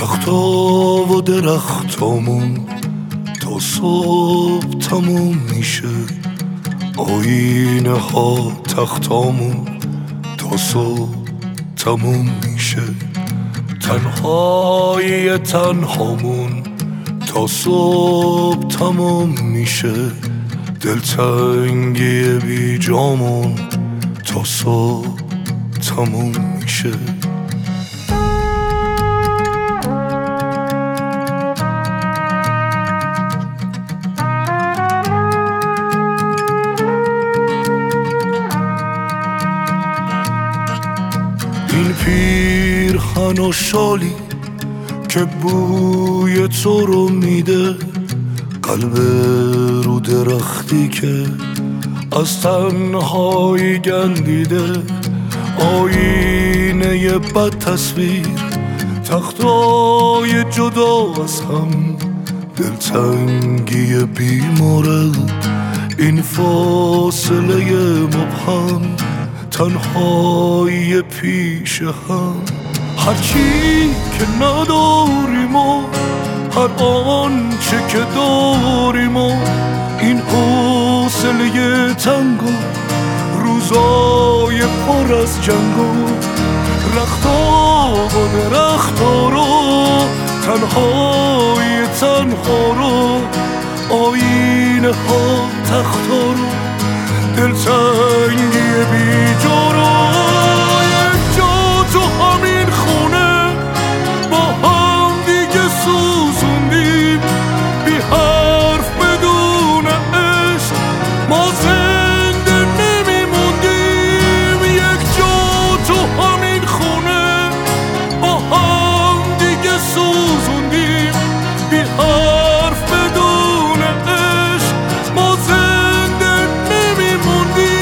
رختا و درختامون تا صبح تموم میشه، آینه ها تختامون تا صبح تموم میشه، تنهایی تنهامون تا صبح تموم میشه، دلتنگی بی جامون تا صبح تموم میشه. این پیرهن و شالی که بوی تو رو میده، قلب رو درختی که از تنهایی گندیده، آینه بد تصویر، تختای جدا از هم، دلتنگی بیمورد، این فاصله مبهم، تنهایی پیش هم. هرچی که نداریم و هر آنچه که داریم و این حوصله تنگ و روزای پر از جنگ و رختا و درختا رو، تنهای تنها رو، آینه ها تختا رو، دلتنگی بی جا رو. یک جا تو همین خونه با هم دیگه سوزوندیم، بی حرف بدون عشق ما زنده نمیموندیم. یک جا تو همین خونه با هم دیگه سوزوندیم، بی حرف بدون عشق ما زنده نمیموندیم.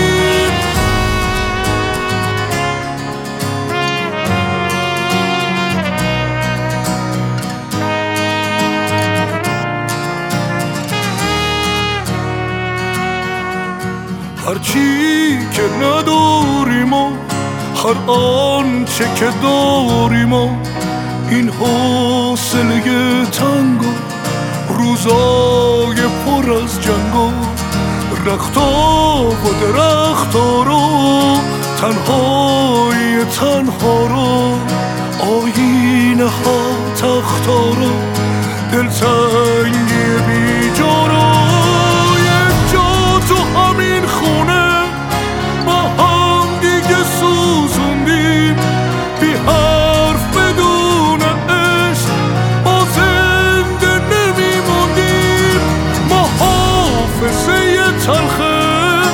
هرچی که نداریم و هر آنچه که داریم و این حوصله تنگ و روزای پر از جنگ و رختا و درختا رو، تنهای تنها رو، آینه ها تختا رو، دلتنگی بی جا رو. یک جا تو همین خونه با هم دیگه سوزوندیم، بی حرف بدون عشق ما زنده نمیموندیم. ما حافظه تلخه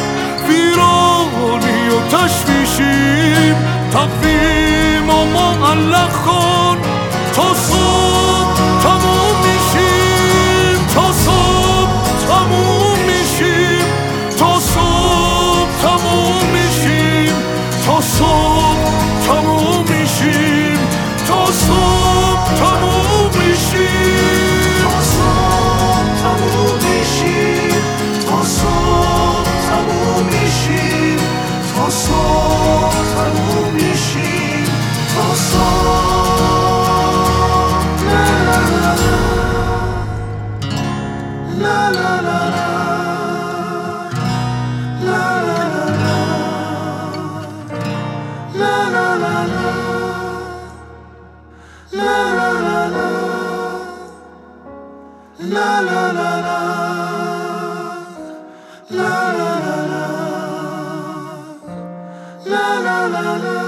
ویرانی و تشویشیم، تقویم و معلق کن تا صبح تموم میشیم، تا صبح تموم میشیم، تا صبح تموم میشیم، تا صبح تموم میشیم، تا صبح تموم میشیم، تا صبح تموم میشیم، تا صبح تموم میشیم، تا صبح تموم میشیم، تا صبح. لا لا لا لا لا لا لا لا لا لا